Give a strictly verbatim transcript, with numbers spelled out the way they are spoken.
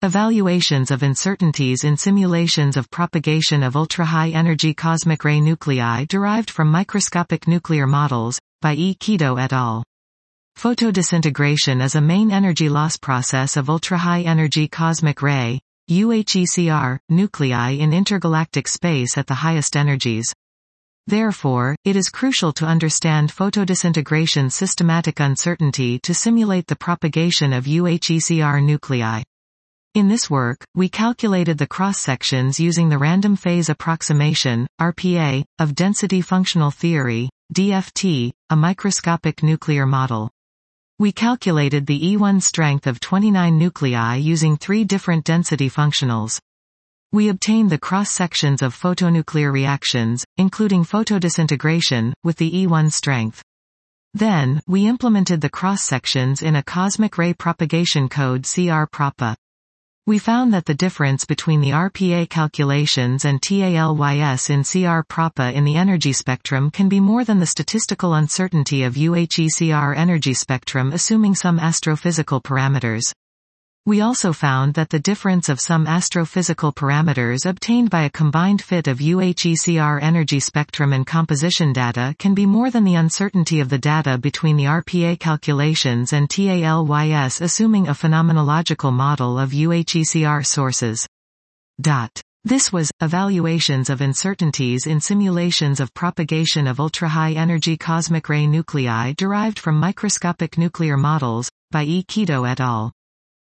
Evaluations of uncertainties in simulations of propagation of ultra-high-energy cosmic ray nuclei derived from microscopic nuclear models, by E. Kido et al. Photodisintegration is a main energy loss process of ultra-high-energy cosmic ray, U H E C R, nuclei in intergalactic space at the highest energies. Therefore, it is crucial to understand photodisintegration's systematic uncertainty to simulate the propagation of U H E C R nuclei. In this work, we calculated the cross-sections using the random phase approximation, R P A, of density functional theory, D F T, a microscopic nuclear model. We calculated the E one strength of twenty-nine nuclei using three different density functionals. We obtained the cross-sections of photonuclear reactions, including photodisintegration, with the E one strength. Then, we implemented the cross-sections in a cosmic ray propagation code C R propa. We found that the difference between the R P A calculations and T A L Y S in C R propa in the energy spectrum can be more than the statistical uncertainty of U H E C R energy spectrum assuming some astrophysical parameters. We also found that the difference of some astrophysical parameters obtained by a combined fit of U H E C R energy spectrum and composition data can be more than the uncertainty of the data between the R P A calculations and T A L Y S assuming a phenomenological model of U H E C R sources. Dot. This was, Evaluations of Uncertainties in Simulations of Propagation of Ultra-High-Energy Cosmic Ray Nuclei Derived from Microscopic Nuclear Models, by E. Kido et al.